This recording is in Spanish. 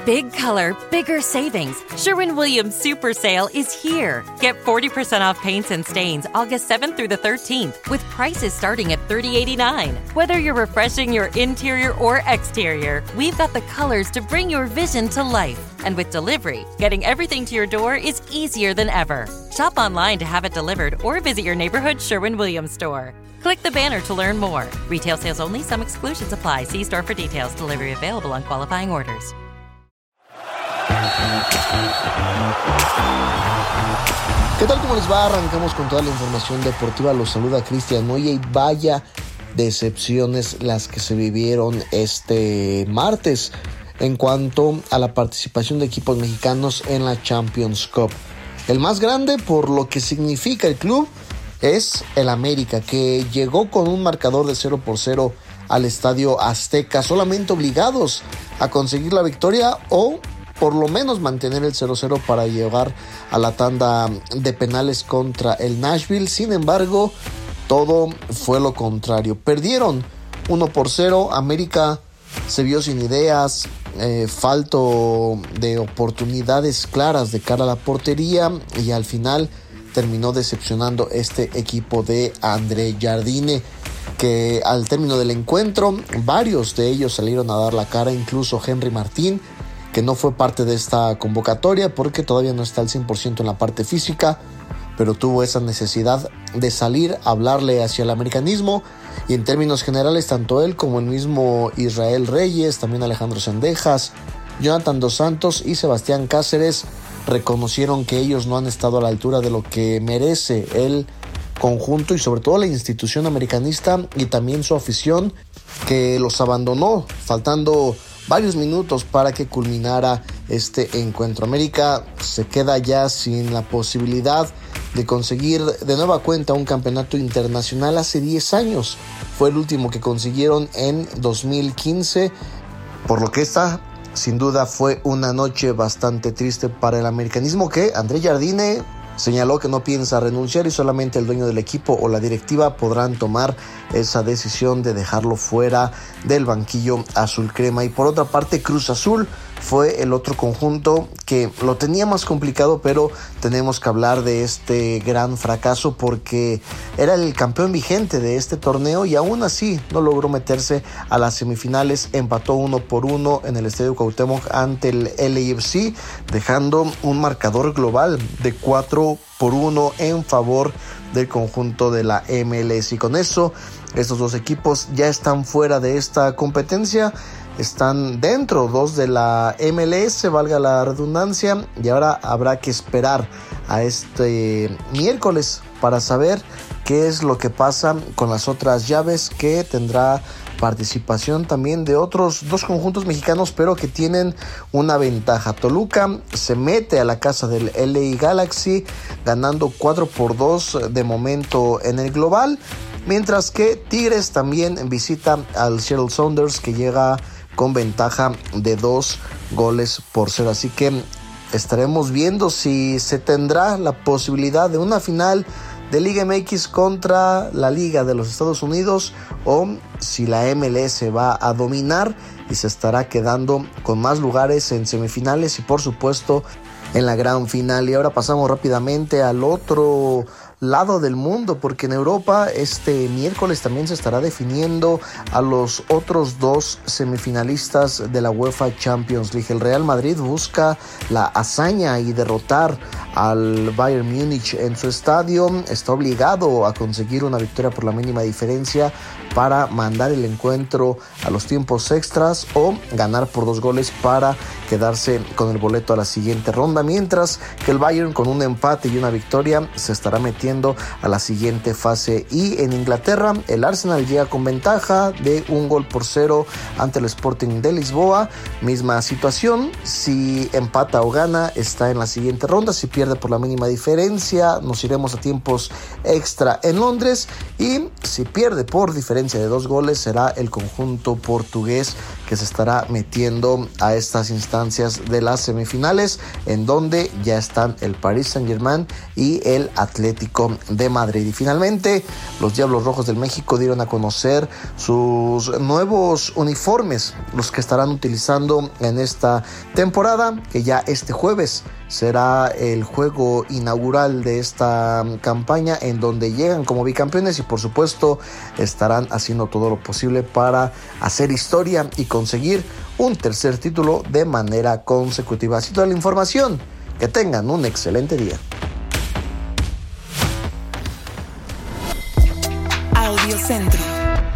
Big color, bigger savings. Sherwin-Williams Super Sale is here. Get 40% off paints and stains August 7th through the 13th with prices starting at $30.89. Whether you're refreshing your interior or exterior, we've got the colors to bring your vision to life. And with delivery, getting everything to your door is easier than ever. Shop online to have it delivered or visit your neighborhood Sherwin-Williams store. Click the banner to learn more. Retail sales only. Some exclusions apply. See store for details. Delivery available on qualifying orders. ¿Qué tal? ¿Cómo les va? Arrancamos con toda la información deportiva. Los saluda Cristian Moya y vaya decepciones las que se vivieron este martes en cuanto a la participación de equipos mexicanos en la Champions Cup. El más grande por lo que significa el club es el América, que llegó con un marcador de 0-0 al Estadio Azteca, solamente obligados a conseguir la victoria o por lo menos mantener el 0-0 para llegar a la tanda de penales contra el Nashville. Sin embargo, todo fue lo contrario. Perdieron 1-0. América se vio sin ideas, falto de oportunidades claras de cara a la portería y al final terminó decepcionando este equipo de André Jardine, que al término del encuentro varios de ellos salieron a dar la cara, incluso Henry Martín, que no fue parte de esta convocatoria porque todavía no está al 100% en la parte física, pero tuvo esa necesidad de salir a hablarle hacia el americanismo. Y en términos generales, tanto él como el mismo Israel Reyes, también Alejandro Sendejas, Jonathan Dos Santos y Sebastián Cáceres reconocieron que ellos no han estado a la altura de lo que merece el conjunto y sobre todo la institución americanista y también su afición, que los abandonó faltando varios minutos para que culminara este encuentro. América se queda ya sin la posibilidad de conseguir de nueva cuenta un campeonato internacional. Hace 10 años fue el último que consiguieron en 2015, por lo que esta sin duda fue una noche bastante triste para el americanismo, que André Jardine señaló que no piensa renunciar y solamente el dueño del equipo o la directiva podrán tomar esa decisión de dejarlo fuera del banquillo azul crema. Y por otra parte, Cruz Azul fue el otro conjunto que lo tenía más complicado, pero tenemos que hablar de este gran fracaso porque era el campeón vigente de este torneo y aún así no logró meterse a las semifinales. Empató 1-1 en el Estadio Cuauhtémoc ante el LAFC, dejando un marcador global de 4-1 en favor del conjunto de la MLS. Y con eso, estos dos equipos ya están fuera de esta competencia. Están dentro dos de la MLS, valga la redundancia, y ahora habrá que esperar a este miércoles para saber qué es lo que pasa con las otras llaves, que tendrá participación también de otros dos conjuntos mexicanos, pero que tienen una ventaja. Toluca se mete a la casa del LA Galaxy ganando 4-2 de momento en el global, mientras que Tigres también visita al Seattle Sounders, que llega con ventaja de 2-0. Así que estaremos viendo si se tendrá la posibilidad de una final de Liga MX contra la Liga de los Estados Unidos o si la MLS va a dominar y se estará quedando con más lugares en semifinales y por supuesto en la gran final. Y ahora pasamos rápidamente al otro lado del mundo, porque en Europa este miércoles también se estará definiendo a los otros dos semifinalistas de la UEFA Champions League. El Real Madrid busca la hazaña y derrotar al Bayern Múnich en su estadio. Está obligado a conseguir una victoria por la mínima diferencia para mandar el encuentro a los tiempos extras o ganar por 2 goles para quedarse con el boleto a la siguiente ronda, mientras que el Bayern con un empate y una victoria se estará metiendo a la siguiente fase. Y en Inglaterra el Arsenal llega con ventaja de 1-0 ante el Sporting de Lisboa. Misma situación, si empata o gana está en la siguiente ronda, si pierde por la mínima diferencia nos iremos a tiempos extra en Londres, y si pierde por diferencia de 2 goles será el conjunto portugués que se estará metiendo a estas instancias de las semifinales, en donde ya están el Paris Saint-Germain y el Atlético de Madrid. Y finalmente, los Diablos Rojos del México dieron a conocer sus nuevos uniformes, los que estarán utilizando en esta temporada, que ya este jueves será el juego inaugural de esta campaña, en donde llegan como bicampeones y por supuesto estarán haciendo todo lo posible para hacer historia y conseguir un tercer título de manera consecutiva. Así toda la información. Que tengan un excelente día. Audiocentro.